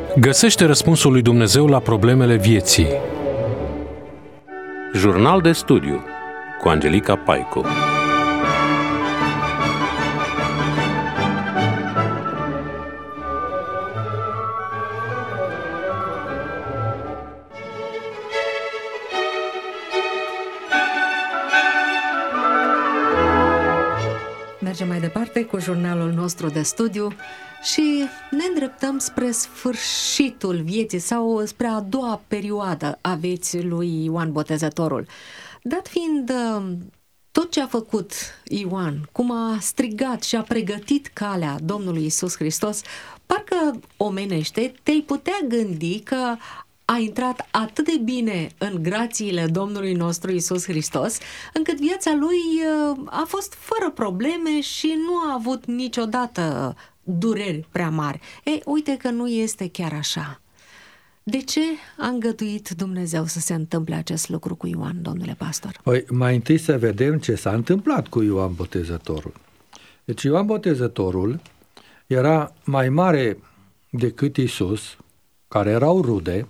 Găsește răspunsul lui Dumnezeu la problemele vieții. Jurnal de studiu cu Angelica Paicu. Mergem mai departe cu jurnalul nostru de studiu și ne îndreptăm spre sfârșitul vieții sau spre a doua perioadă a vieții lui Ioan Botezătorul. Dat fiind tot ce a făcut Ioan, cum a strigat și a pregătit calea Domnului Iisus Hristos, parcă omenește te-ai putea gândi că a intrat atât de bine în grațiile Domnului nostru Iisus Hristos, încât viața lui a fost fără probleme și nu a avut niciodată dureri prea mari. Uite că nu este chiar așa. De ce a îngăduit Dumnezeu să se întâmple acest lucru cu Ioan, domnule pastor? Păi, mai întâi să vedem ce s-a întâmplat cu Ioan Botezătorul. Deci Ioan Botezătorul era mai mare decât Iisus, care erau rude,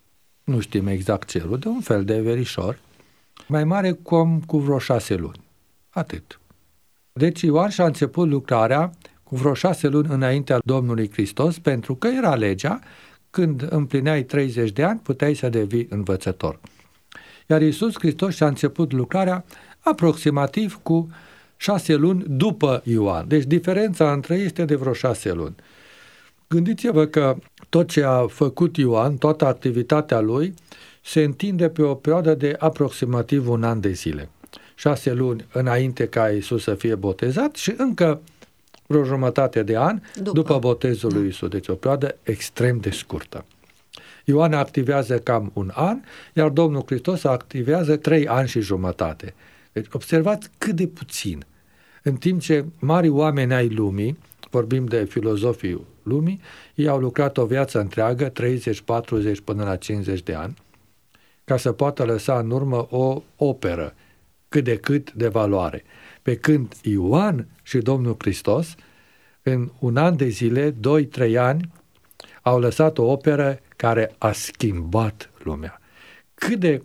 nu știm exact ce rude, un fel de verișor, mai mare cu vreo 6 luni. Atât. Deci Ioan și-a început lucrarea cu vreo 6 luni înaintea Domnului Hristos, pentru că era legea, când împlineai 30 de ani, puteai să devii învățător. Iar Iisus Hristos și-a început lucrarea aproximativ cu 6 luni după Ioan. Deci diferența între ei este de vreo 6 luni. Gândiți-vă că tot ce a făcut Ioan, toată activitatea lui, se întinde pe o perioadă de aproximativ 1 an de zile. 6 luni înainte ca Iisus să fie botezat și încă vreo jumătate de an după botezul lui Iisus. Deci o perioadă extrem de scurtă. Ioan activează cam 1 an, iar Domnul Hristos activează 3 ani și jumătate. Deci observați cât de puțin. În timp ce mari oameni ai lumii, vorbim de filozofii lumii, ei au lucrat o viață întreagă, 30, 40 până la 50 de ani, ca să poată lăsa în urmă o operă cât de cât de valoare. Pe când Ioan și Domnul Hristos, în 1 an de zile, 2-3 ani, au lăsat o operă care a schimbat lumea. Cât de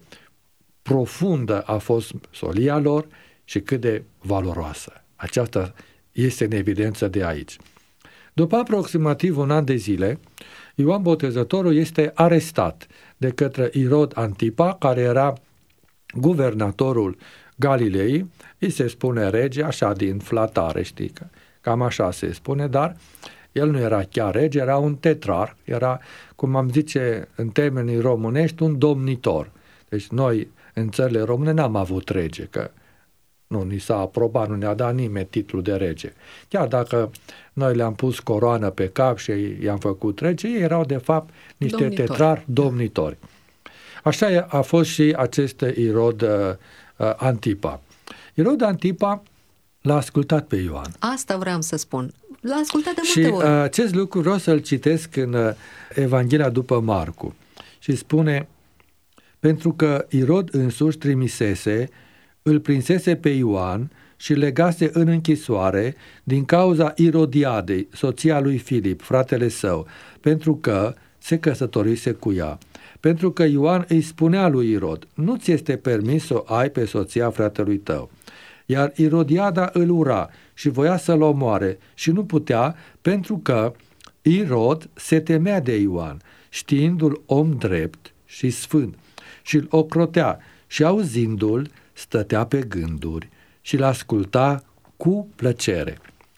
profundă a fost solia lor și cât de valoroasă. Aceasta este în evidență de aici. După aproximativ 1 an de zile, Ioan Botezătorul este arestat de către Irod Antipa, care era guvernatorul Galilei, îi se spune rege, așa din flatare, știi, că cam așa se spune, dar el nu era chiar rege, era un tetrar, era, cum am zice în termenii românești, un domnitor. Deci noi, în țările române, n-am avut rege, că nu ni s-a aprobat, nu ne-a dat nimeni titlul de rege. Chiar dacă noi le-am pus coroană pe cap și i-am făcut rege, ei erau de fapt niște tetrari domnitori. Așa a fost și acest Irod Antipa. Irod Antipa l-a ascultat pe Ioan. Asta vreau să spun. L-a ascultat de multe ori. Și acest lucru vreau să-l citesc în Evanghelia după Marcu. Și spune, pentru că Irod însuși trimisese, îl prinsese pe Ioan și legase în închisoare din cauza Irodiadei, soția lui Filip, fratele său, pentru că se căsătorise cu ea. Pentru că Ioan îi spunea lui Irod, nu ți este permis să o ai pe soția fratelui tău. Iar Irodiada îl ura și voia să-l omoare și nu putea, pentru că Irod se temea de Ioan, știindu-l om drept și sfânt, și îl ocrotea și auzindu-l stătea pe gânduri și l-asculta cu plăcere.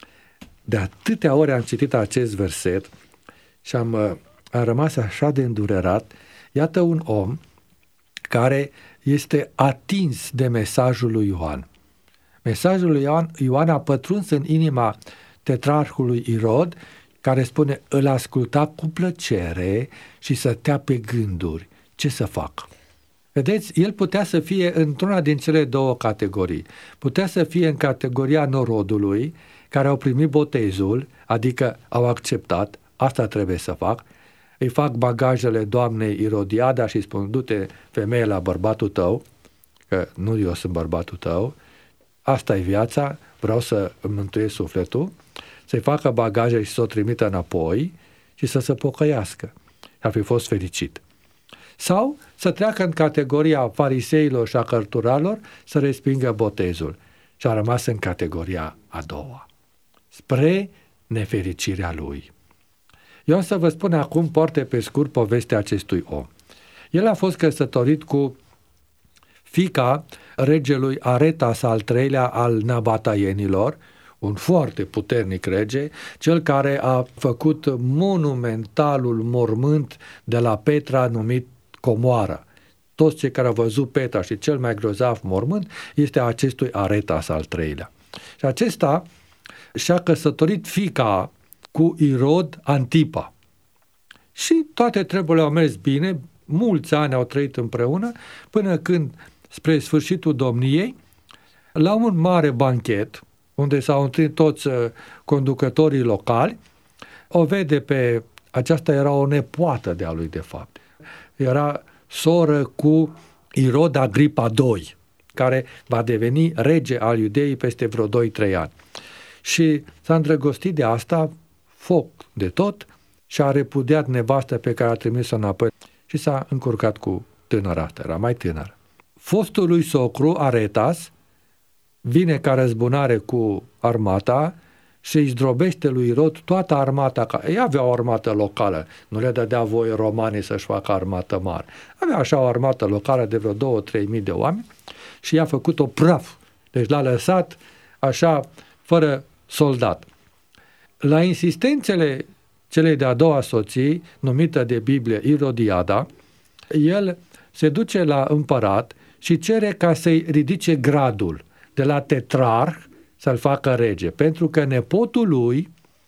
De atâtea ori am citit acest verset și am rămas așa de îndurerat. Iată un om care este atins de mesajul lui Ioan. Mesajul lui Ioan a pătruns în inima tetrarhului Irod, care spune, îl asculta cu plăcere și stătea pe gânduri. Ce să fac? Vedeți, el putea să fie într-una din cele două categorii. Putea să fie în categoria norodului, care au primit botezul, adică au acceptat, asta trebuie să fac, îi fac bagajele doamnei Irodiada și îi spun, du-te femeie la bărbatul tău, că nu eu sunt bărbatul tău, asta e viața, vreau să îmi mântuiesc sufletul, să-i facă bagaje și să o trimită înapoi și să se pocăiască. ar fi fost fericit. Sau să treacă în categoria fariseilor și a cărturalor, să respingă botezul. Și a rămas în categoria a doua, spre nefericirea lui. Eu o să vă spun acum foarte pe scurt povestea acestui om. El a fost căsătorit cu fiica regelui Aretas al III-lea al Nabataienilor, un foarte puternic rege, cel care a făcut monumentalul mormânt de la Petra numit Comoara. Toți cei care au văzut Petra și cel mai grozav mormânt este acestui Aretas al III-lea. Și acesta și-a căsătorit fiica cu Irod Antipa. Și toate treburile au mers bine, mulți ani au trăit împreună, până când, spre sfârșitul domniei, la un mare banchet, unde s-au întâlnit toți conducătorii locali, o vede pe... Aceasta era o nepoată de-a lui, de fapt. Era soră cu Irod Agripa II, care va deveni rege al Iudeii peste vreo 2-3 ani. Și s-a îndrăgostit de asta, foc de tot, și a repudiat nevastă pe care a trimis-o înapoi și s-a încurcat cu tânăra asta, era mai tânără. Fostul lui socru, Aretas, vine ca răzbunare cu armata și îi zdrobește lui Irod toată armata. Ei avea o armată locală, nu le dădea voie romanii să-și facă armată mare. Avea așa o armată locală de vreo 2-3 mii de oameni și i-a făcut-o praf. Deci l-a lăsat așa, fără soldat. La insistențele celei de-a doua soții, numită de Biblie Irodiada, el se duce la împărat și cere ca să-i ridice gradul de la tetrarh să-l facă rege, pentru că nepotul lui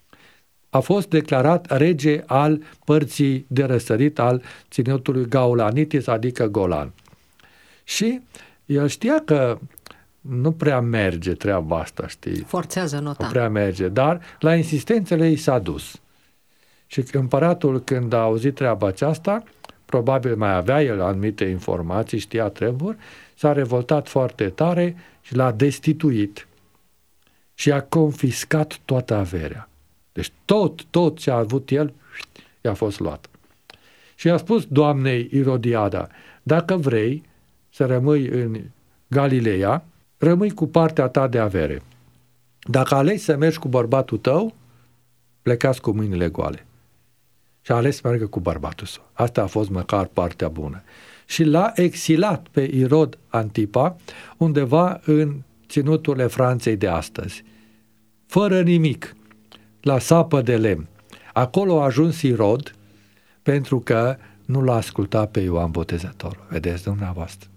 a fost declarat rege al părții de răsărit al ținutului Gaulanitis, adică Golan. Și el știa că nu prea merge treaba asta, știi? Forțează nota. Nu prea merge, dar la insistențele ei s-a dus. Și împăratul, când a auzit treaba aceasta, probabil mai avea el anumite informații, știa treburi, s-a revoltat foarte tare și l-a destituit și a confiscat toată averea. Deci tot ce a avut el i-a fost luat. Și i-a spus doamnei Irodiada, dacă vrei să rămâi în Galileea, rămâi cu partea ta de avere. Dacă alegi să mergi cu bărbatul tău, plecați cu mâinile goale. Și a ales să meargă cu bărbatul său. Asta a fost măcar partea bună. Și l-a exilat pe Irod Antipa undeva în ținuturile Franței de astăzi. Fără nimic, la sapă de lemn. Acolo a ajuns Irod pentru că nu l-a ascultat pe Ioan Botezătorul. Vedeți dumneavoastră?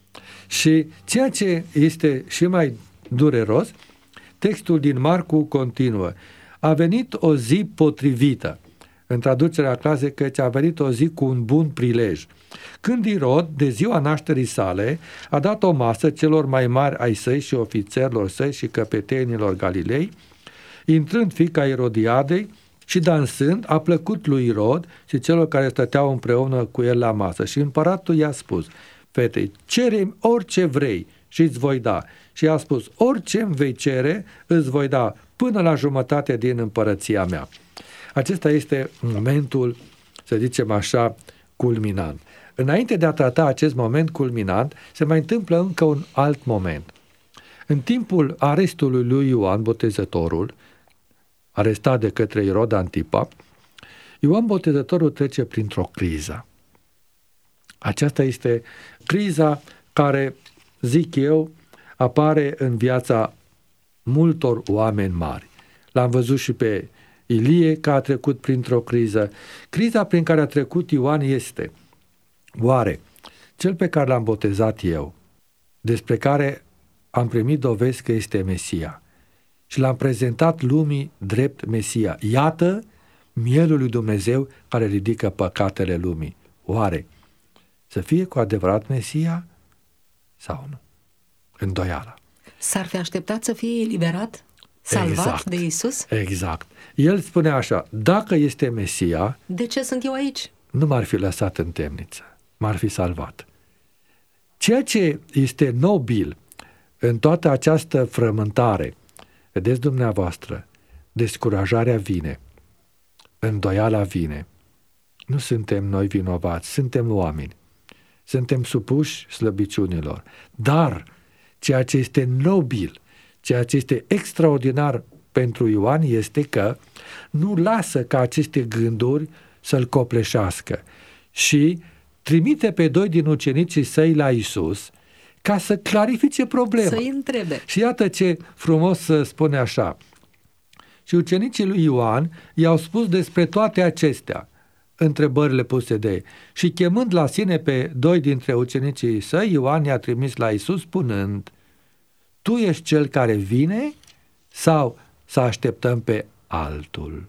Și ceea ce este și mai dureros, textul din Marcu continuă. A venit o zi potrivită. În traducerea clasică, a venit o zi cu un bun prilej. Când Irod, de ziua nașterii sale, a dat o masă celor mai mari ai săi și ofițerilor săi și căpetenilor Galilei, intrând fiica Irodiadei și dansând, a plăcut lui Irod și celor care stăteau împreună cu el la masă. Și împăratul i-a spus, fetei, cere-mi orice vrei și îți voi da. Și i-a spus, orice îmi vei cere, îți voi da până la jumătate din împărăția mea. Acesta este momentul, să zicem așa, culminant. Înainte de a trata acest moment culminant, se mai întâmplă încă un alt moment. În timpul arestului lui Ioan Botezătorul, arestat de către Irod Antipa, Ioan Botezătorul trece printr-o criză. Aceasta este criza care, zic eu, apare în viața multor oameni mari. L-am văzut și pe Ilie că a trecut printr-o criză. Criza prin care a trecut Ioan este: oare cel pe care l-am botezat eu, despre care am primit dovezi că este Mesia și l-am prezentat lumii drept Mesia, iată mielul lui Dumnezeu care ridică păcatele lumii, oare să fie cu adevărat Mesia sau nu? Îndoială. S-ar fi așteptat să fie eliberat, salvat de Iisus? Exact. El spune așa, dacă este Mesia, de ce sunt eu aici? Nu m-ar fi lăsat în temniță, m-ar fi salvat. Ceea ce este nobil în toată această frământare, vedeți dumneavoastră, descurajarea vine, îndoiala vine, Nu suntem noi vinovați, suntem oameni. Suntem supuși slăbiciunilor. Dar ceea ce este nobil, ceea ce este extraordinar pentru Ioan este că nu lasă ca aceste gânduri să-l copleșească și trimite pe 2 din ucenicii săi la Iisus ca să clarifice problema. Să-i întrebe. Și iată ce frumos spune așa. Și ucenicii lui Ioan i-au spus despre toate acestea, întrebările puse de ei. Și chemând la sine pe 2 dintre ucenicii săi, Ioan i-a trimis la Iisus spunând: Tu ești cel care vine sau să așteptăm pe altul?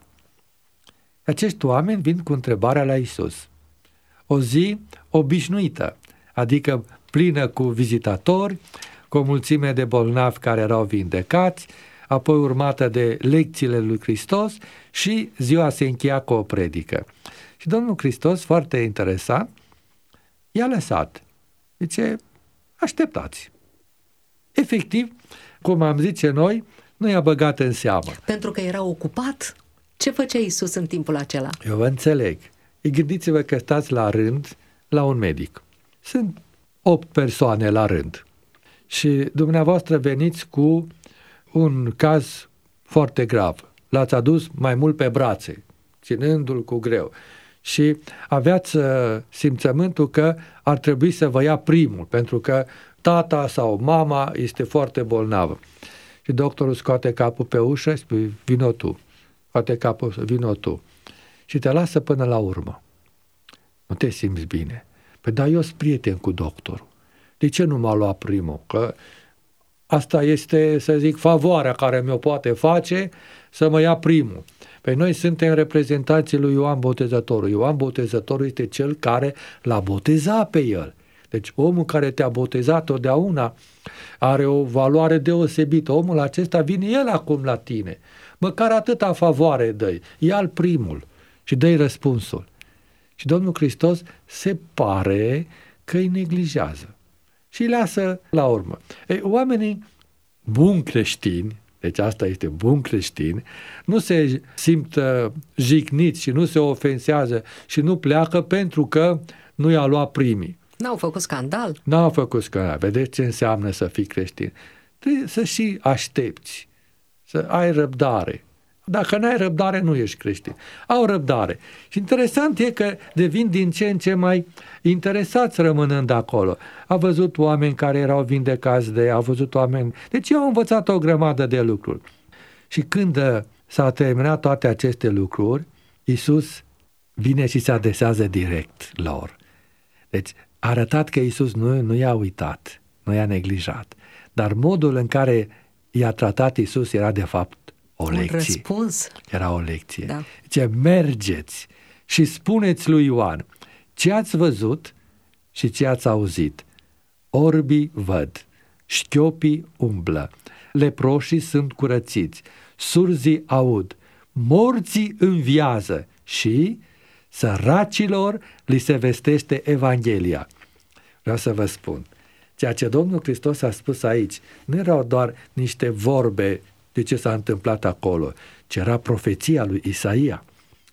Acești oameni vin cu întrebarea la Iisus. O zi obișnuită, adică plină cu vizitatori, cu o mulțime de bolnavi care erau vindecați, apoi urmată de lecțiile lui Hristos și ziua se încheia cu o predică. Și Domnul Hristos, foarte interesant, i-a lăsat. Zice, așteptați. Efectiv, cum am zice noi, nu i-a băgat în seamă. Pentru că era ocupat? Ce făcea Iisus în timpul acela? Eu vă înțeleg. Gândiți-vă că stați la rând la un medic. Sunt 8 persoane la rând. Și dumneavoastră veniți cu un caz foarte grav. L-ați adus mai mult pe brațe, ținându-l cu greu. Și aveați simțământul că ar trebui să vă ia primul, pentru că tata sau mama este foarte bolnavă. Și doctorul scoate capul pe ușă și spune, vino tu. Scoate capul, vino tu. Și te lasă până la urmă. Nu te simți bine. Păi da, eu sunt prieten cu doctorul. De ce nu m-a luat primul? Că asta este, să zic, favoarea care mi-o poate face să mă ia primul. Păi noi suntem reprezentanții lui Ioan Botezătorul. Ioan Botezătorul este cel care l-a botezat pe el. Deci omul care te-a botezat totdeauna are o valoare deosebită. Omul acesta vine el acum la tine. Măcar atâta favoare dă-i. Ia-l primul și dă-i răspunsul. Și Domnul Hristos se pare că îi neglijează și îi lasă la urmă. Oamenii buni creștini, deci asta este bun creștin, nu se simt jigniți și nu se ofensează și nu pleacă pentru că nu i-a luat primii. N-au făcut scandal? N-au făcut scandal. Vedeți ce înseamnă să fii creștin? Trebuie să și aștepți, să ai răbdare. Dacă n-ai răbdare, nu ești creștin. Au răbdare. Și interesant e că devin din ce în ce mai interesați rămânând acolo. A văzut oameni care erau vindecați de ei, a văzut oameni... Deci eu am învățat o grămadă de lucruri. Și când s-au terminat toate aceste lucruri, Iisus vine și se adresează direct lor. Deci a arătat că Iisus nu i-a uitat, nu i-a neglijat. Dar modul în care i-a tratat Iisus era de fapt o lecție. Un răspuns. Era o lecție. Da. Zice, mergeți și spuneți lui Ioan ce ați văzut și ce ați auzit. Orbii văd, șchiopii umblă, leproșii sunt curățiți, surzii aud, morții înviază și săracilor li se vestește Evanghelia. Vreau să vă spun, ceea ce Domnul Hristos a spus aici nu erau doar niște vorbe de ce s-a întâmplat acolo, ci era profeția lui Isaia,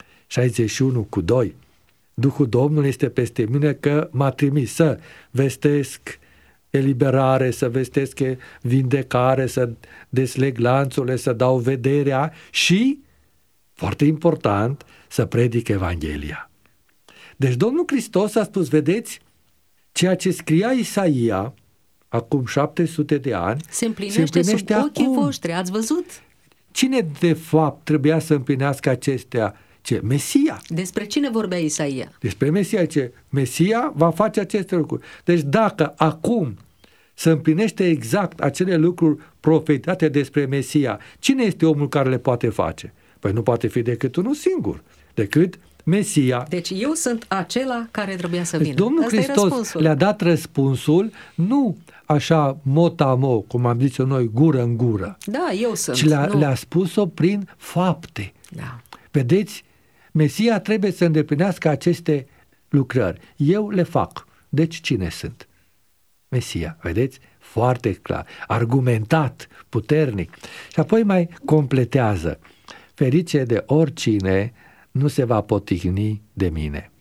61:2. Duhul Domnului este peste mine că m-a trimis să vestesc eliberare, să vestesc vindecare, să desleg lanțurile, să dau vederea și, foarte important, să predic Evanghelia. Deci Domnul Hristos a spus, vedeți, ceea ce scria Isaia acum 700 de ani se împlinește sub ochii voștri, ați văzut? Cine de fapt trebuia să împlinească acestea? Ce? Mesia. Despre cine vorbea Isaia? Despre Mesia, ce? Mesia va face aceste lucruri. Deci dacă acum se împlinește exact acele lucruri profetate despre Mesia, cine este omul care le poate face? Păi nu poate fi decât unul singur, decât Mesia. Deci eu sunt acela care trebuia să vină. Deci Domnul Hristos le-a dat răspunsul, nu așa mot-a-mo, cum am zis noi, gură în gură. Da, eu sunt. Ci le-a spus-o prin fapte. Da. Vedeți? Mesia trebuie să îndeplinească aceste lucrări. Eu le fac. Deci cine sunt? Mesia. Vedeți? Foarte clar. Argumentat, puternic. Și apoi mai completează. Ferice de oricine nu se va poticni de mine.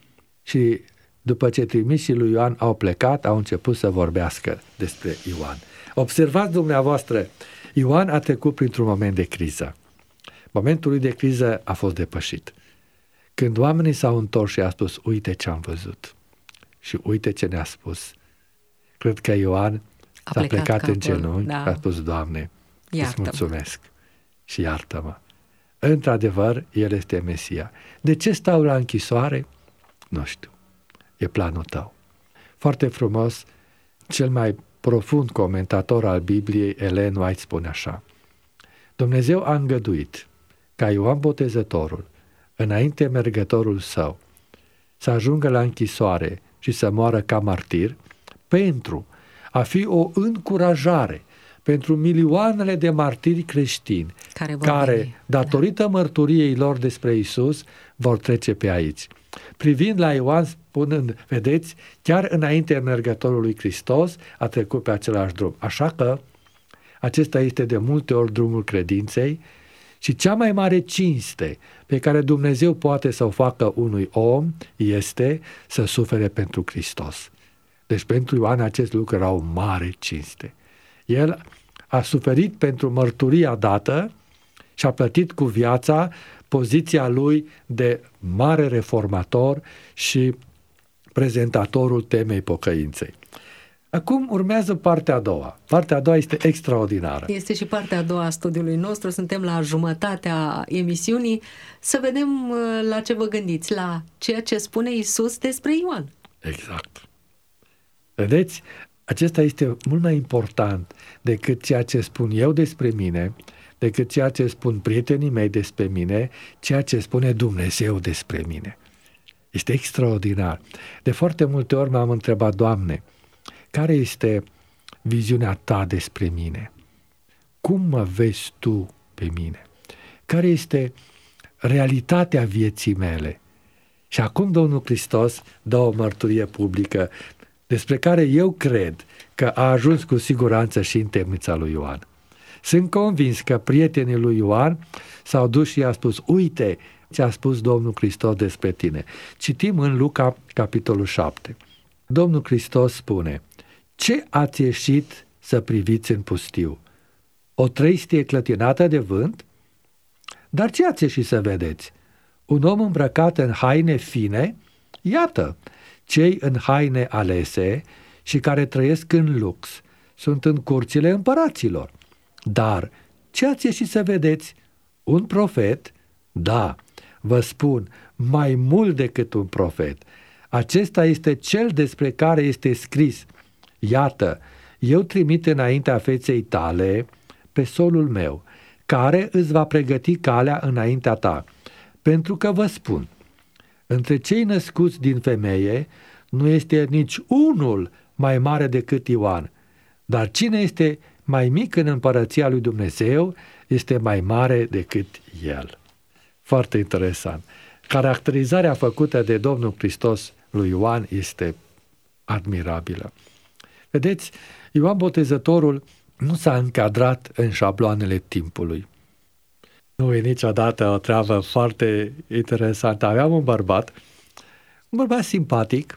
și după ce trimișii lui Ioan au plecat, au început să vorbească despre Ioan. Observați dumneavoastră, Ioan a trecut printr-un moment de criză. Momentul lui de criză a fost depășit. Când oamenii s-au întors și a spus, uite ce am văzut și uite ce ne-a spus, cred că Ioan s-a plecat în genunchi, da. A spus, Doamne, îți mulțumesc și iartă-mă. Într-adevăr, El este Mesia. De ce stau la închisoare? Nu știu. E planul tău. Foarte frumos, cel mai profund comentator al Bibliei, Ellen White, spune așa: Dumnezeu a îngăduit ca Ioan Botezătorul, înainte mergătorul său, să ajungă la închisoare și să moară ca martir, pentru a fi o încurajare pentru milioanele de martiri creștini care datorită mărturiei lor despre Isus, vor trece pe aici. Privind la Ioan, spunând, vedeți, chiar înainte mergătorului Hristos a trecut pe același drum. Așa că acesta este de multe ori drumul credinței și cea mai mare cinste pe care Dumnezeu poate să o facă unui om este să sufere pentru Hristos. Deci pentru Ioan acest lucru era o mare cinste. El a suferit pentru mărturia dată și a plătit cu viața poziția lui de mare reformator și prezentatorul temei pocăinței. Acum urmează partea a doua. Partea a doua este extraordinară. Este și partea a doua a studiului nostru. Suntem la jumătatea emisiunii. Să vedem la ce vă gândiți, la ceea ce spune Isus despre Ioan. Exact. Vedeți? Acesta este mult mai important decât ceea ce spun eu despre mine, decât ceea ce spun prietenii mei despre mine, ceea ce spune Dumnezeu despre mine. Este extraordinar. De foarte multe ori m-am întrebat, Doamne, care este viziunea Ta despre mine? Cum mă vezi Tu pe mine? Care este realitatea vieții mele? Și acum Domnul Hristos dă o mărturie publică despre care eu cred că a ajuns cu siguranță și în temnița lui Ioan. Sunt convins că prietenii lui Ioan s-au dus și i-a spus, uite ce a spus Domnul Hristos despre tine. Citim în Luca, capitolul 7. Domnul Hristos spune, ce ați ieșit să priviți în pustiu? O trăistie clătinată de vânt? Dar ce ați ieșit să vedeți? Un om îmbrăcat în haine fine? Iată, cei în haine alese și care trăiesc în lux sunt în curțile împăraților. Dar ce ați ieșit să vedeți? Un profet? Da, vă spun, mai mult decât un profet. Acesta este cel despre care este scris. Iată, eu trimit înaintea feței tale pe solul meu, care îți va pregăti calea înaintea ta. Pentru că vă spun, între cei născuți din femeie nu este nici unul mai mare decât Ioan, dar cine este mai mic în împărăția lui Dumnezeu este mai mare decât el. Foarte interesant. Caracterizarea făcută de Domnul Hristos lui Ioan este admirabilă. Vedeți, Ioan Botezătorul nu s-a încadrat în șabloanele timpului. Nu e niciodată o treabă foarte interesantă. Aveam un bărbat simpatic,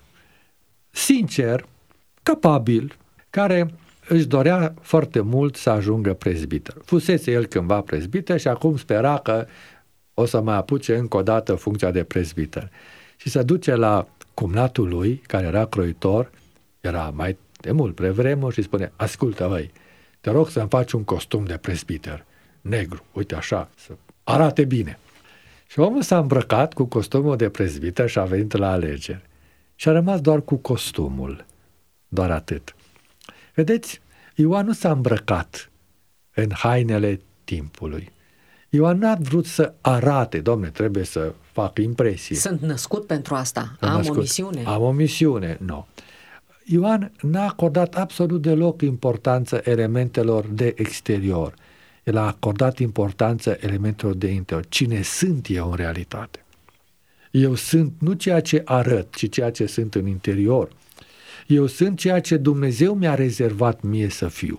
sincer, capabil, care își dorea foarte mult să ajungă prezbiter. Fusese el cândva prezbiter și acum spera că o să mai apuce încă o dată funcția de prezbiter. Și se duce la cumnatul lui, care era croitor, era mai de mult prevremuri și spune, ascultă băi, te rog să-mi faci un costum de prezbiter, negru, uite așa, să arate bine. Și omul s-a îmbrăcat cu costumul de prezbiter și a venit la alegeri. Și a rămas doar cu costumul, doar atât. Vedeți, Ioan nu s-a îmbrăcat în hainele timpului. Ioan n-a vrut să arate, Doamne, trebuie să fac impresie. Sunt născut pentru asta, am o misiune. Am o misiune, nu. Ioan n-a acordat absolut deloc importanță elementelor de exterior. El a acordat importanță elementelor de interior. Cine sunt eu în realitate? Eu sunt nu ceea ce arăt, ci ceea ce sunt în interior. Eu sunt ceea ce Dumnezeu mi-a rezervat mie să fiu.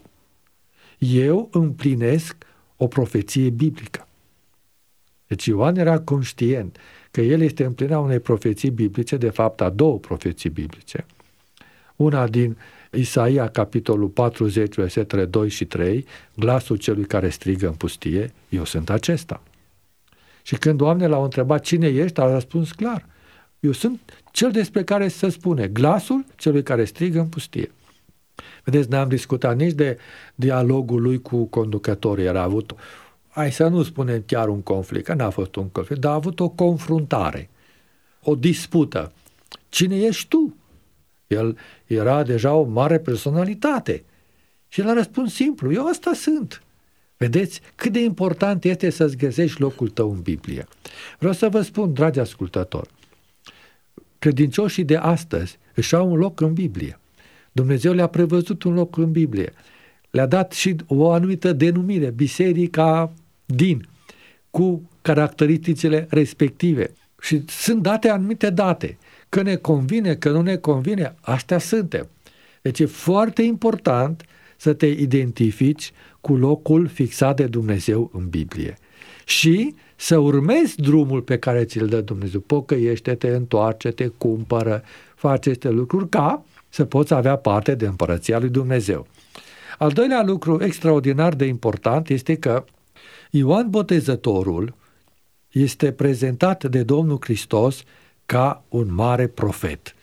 Eu împlinesc o profeție biblică. Deci Ioan era conștient că el este împlinirea unei profeții biblice, de fapt a două profeții biblice. Una din Isaia, capitolul 40, versetele 2 și 3, glasul celui care strigă în pustie, eu sunt acesta. Și când oamenii l-au întrebat cine ești, a răspuns clar, eu sunt cel despre care se spune, glasul celui care strigă în pustie. Vedeți, n-am discutat nici de dialogul lui cu conducătorii, era avut, hai să nu spunem chiar un conflict, că n-a fost un conflict, dar a avut o confruntare, o dispută. Cine ești tu? El era deja o mare personalitate. Și el a răspuns simplu, eu asta sunt. Vedeți cât de important este să-ți găsești locul tău în Biblie. Vreau să vă spun, dragi ascultători, credincioșii de astăzi își au un loc în Biblie. Dumnezeu le-a prevăzut un loc în Biblie. Le-a dat și o anumită denumire, Biserica din, cu caracteristicile respective. Și sunt date anumite date. Că ne convine, că nu ne convine, astea suntem. Deci e foarte important să te identifici cu locul fixat de Dumnezeu în Biblie. Și să urmezi drumul pe care ți-l dă Dumnezeu. Pocăiește-te, întoarce-te, cumpără, face aceste lucruri ca să poți avea parte de împărăția lui Dumnezeu. Al doilea lucru extraordinar de important este că Ioan Botezătorul este prezentat de Domnul Hristos ca un mare profet.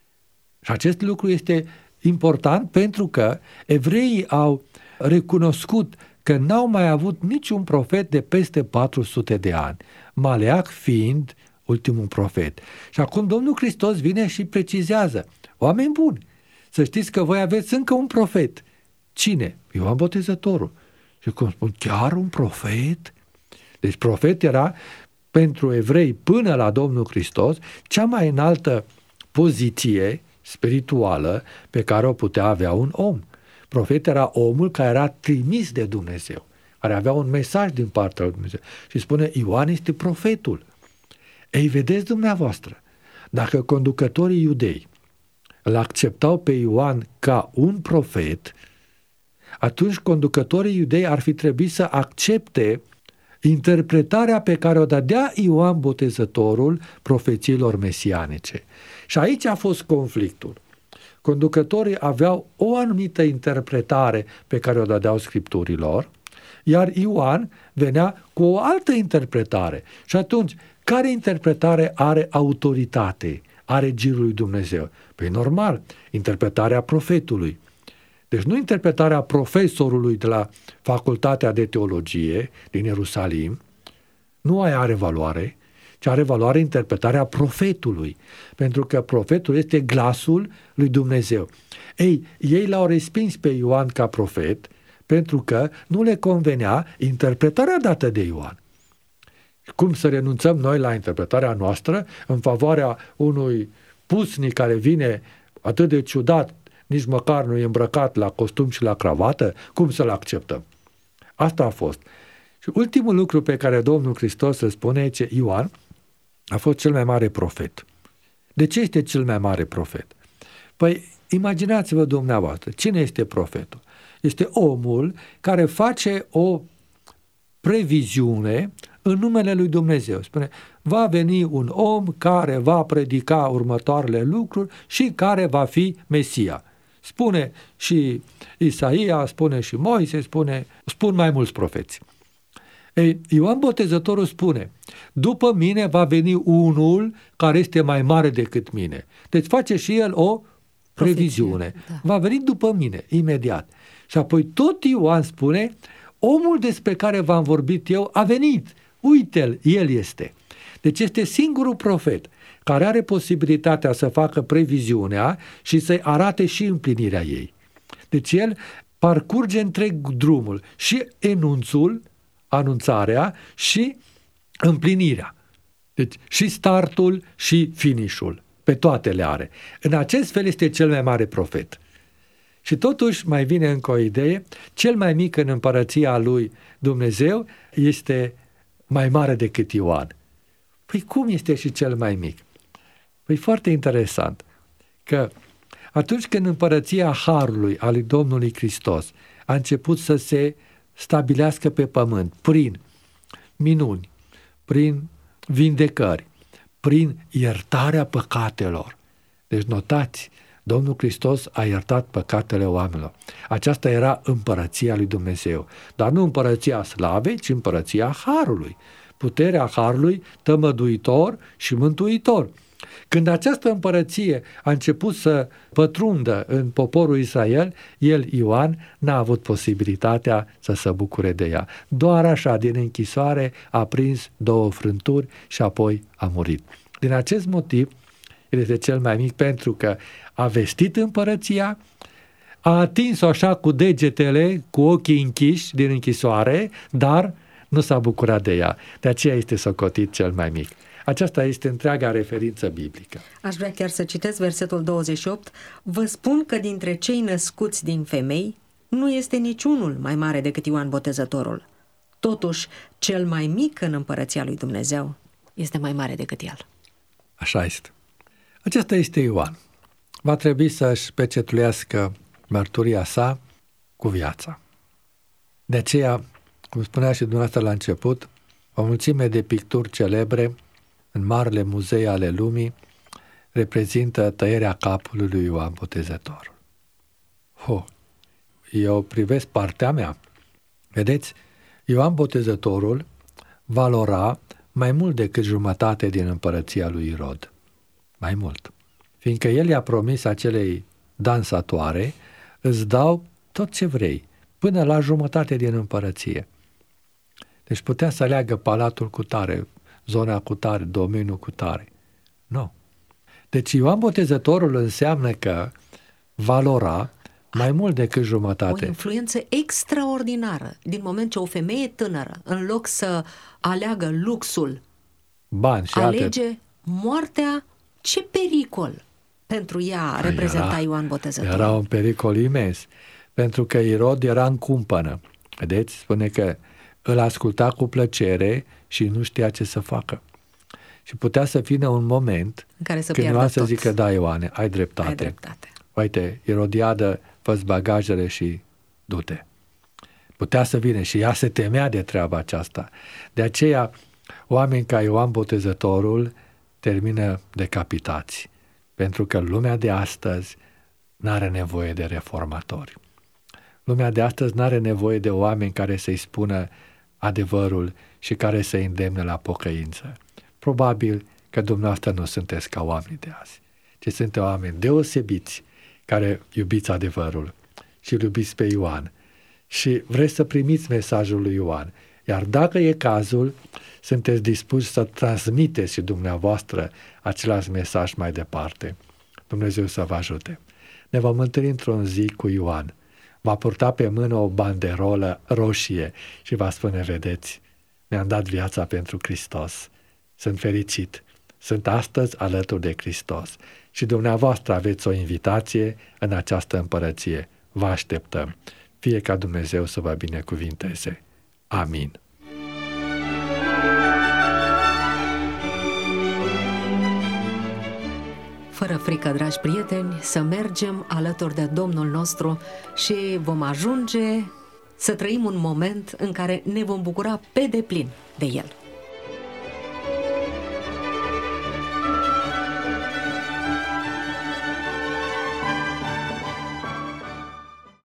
Și acest lucru este important pentru că evreii au recunoscut că n-au mai avut niciun profet de peste 400 de ani, Maleac fiind ultimul profet. Și acum Domnul Hristos vine și precizează, oameni buni, să știți că voi aveți încă un profet. Cine? Ioan Botezătorul. Și cum spun, chiar un profet? Deci profet era pentru evrei până la Domnul Hristos cea mai înaltă poziție spirituală pe care o putea avea un om. Profet era omul care era trimis de Dumnezeu, care avea un mesaj din partea lui Dumnezeu. Și spune, Ioan este profetul. Ei, vedeți dumneavoastră, dacă conducătorii iudei îl acceptau pe Ioan ca un profet, atunci conducătorii iudei ar fi trebuit să accepte interpretarea pe care o dădea Ioan Botezătorul profețiilor mesianice. Și aici a fost conflictul. Conducătorii aveau o anumită interpretare pe care o dădeau scripturilor, iar Ioan venea cu o altă interpretare. Și atunci, care interpretare are autoritate, are girul lui Dumnezeu? Păi normal, interpretarea profetului. Deci nu interpretarea profesorului de la Facultatea de Teologie din Ierusalim, nu aia are valoare, ci are valoare interpretarea profetului, pentru că profetul este glasul lui Dumnezeu. Ei l-au respins pe Ioan ca profet, pentru că nu le convenea interpretarea dată de Ioan. Cum să renunțăm noi la interpretarea noastră în favoarea unui pusnic care vine atât de ciudat, nici măcar nu e îmbrăcat la costum și la cravată, cum să-l acceptăm? Asta a fost. Și ultimul lucru pe care Domnul Hristos îl spune e că Ioan a fost cel mai mare profet. De ce este cel mai mare profet? Păi, imaginați-vă dumneavoastră, cine este profetul? Este omul care face o previziune în numele lui Dumnezeu. Spune, va veni un om care va predica următoarele lucruri și care va fi Mesia. Spune și Isaia, spune și Moise, spun mai mulți profeți. Ioan Botezătorul spune, după mine va veni unul care este mai mare decât mine. Deci face și el o previziune. Da. Va veni după mine, imediat. Și apoi tot Ioan spune, omul despre care v-am vorbit eu a venit. Uite-l, el este. Deci este singurul profet care are posibilitatea să facă previziunea și să-i arate și împlinirea ei. Deci el parcurge întreg drumul, și enunțul, anunțarea și împlinirea. Deci și startul și finish-ul. Pe toate le are. În acest fel este cel mai mare profet. Și totuși mai vine încă o idee, cel mai mic în împărăția lui Dumnezeu este mai mare decât Ioan. Păi cum este și cel mai mic? Păi foarte interesant că atunci când împărăția Harului al lui Domnului Hristos a început să se stabilească pe pământ prin minuni, prin vindecări, prin iertarea păcatelor. Deci notați, Domnul Hristos a iertat păcatele oamenilor. Aceasta era împărăția lui Dumnezeu. Dar nu împărăția slavei, ci împărăția harului. Puterea harului tămăduitor și mântuitor. Când această împărăție a început să pătrundă în poporul Israel, el, Ioan, n-a avut posibilitatea să se bucure de ea. Doar așa, din închisoare, a prins 2 frânturi și apoi a murit. Din acest motiv, el este cel mai mic pentru că a vestit împărăția, a atins-o așa cu degetele, cu ochii închiși din închisoare, dar nu s-a bucurat de ea. De aceea este socotit cel mai mic. Aceasta este întreaga referință biblică. Aș vrea chiar să citesc versetul 28. Vă spun că dintre cei născuți din femei nu este niciunul mai mare decât Ioan Botezătorul. Totuși, cel mai mic în împărăția lui Dumnezeu este mai mare decât el. Așa este. Acesta este Ioan. Va trebui să-și pecetuiască mărturia sa cu viața. De aceea, cum spunea și dumneavoastră la început, o mulțime de picturi celebre în marile muzee ale lumii reprezintă tăierea capului lui Ioan Botezătorul. Eu privesc partea mea. Vedeți, Ioan Botezătorul valora mai mult decât jumătate din împărăția lui Irod. Mai mult. Fiindcă el i-a promis acelei dansatoare, îți dau tot ce vrei, până la jumătate din împărăție. Deci putea să aleagă palatul cu tare, zona cu tare, domeniul cu tare. Nu. Deci Ioan Botezătorul înseamnă că valora mai mult decât jumătate. O influență extraordinară. Din moment ce o femeie tânără, în loc să aleagă luxul, bani și alege moartea, ce pericol pentru ea reprezenta Ioan Botezătorul. Era un pericol imens, pentru că Irod era în cumpănă. Vedeți? Spune că îl asculta cu plăcere și nu știa ce să facă. Și putea să vină un moment în care să când pierdă să tot. zică, da, Ioane, ai dreptate. Ai dreptate. Uite, Irodiadă, fă-ți bagajele și du-te. Putea să vină și ea se temea de treaba aceasta. De aceea, oameni ca Ioan Botezătorul termină decapitați, pentru că lumea de astăzi n-are nevoie de reformatori. Lumea de astăzi n-are nevoie de oameni care să-i spună adevărul și care să-i îndemne la pocăință. Probabil că dumneavoastră nu sunteți ca oamenii de azi, ci sunteți oameni deosebiți care iubiți adevărul și îl iubiți pe Ioan și vreți să primiți mesajul lui Ioan. Iar dacă e cazul, sunteți dispuși să transmiteți și dumneavoastră același mesaj mai departe. Dumnezeu să vă ajute. Ne vom întâlni într-o zi cu Ioan. Va purta pe mână o banderolă roșie și va spune, vedeți, mi-am dat viața pentru Hristos. Sunt fericit. Sunt astăzi alături de Hristos. Și dumneavoastră aveți o invitație în această împărăție. Vă așteptăm. Fie ca Dumnezeu să vă binecuvinteze. Amin. Fără frică, dragi prieteni, să mergem alături de Domnul nostru și vom ajunge să trăim un moment în care ne vom bucura pe deplin de El.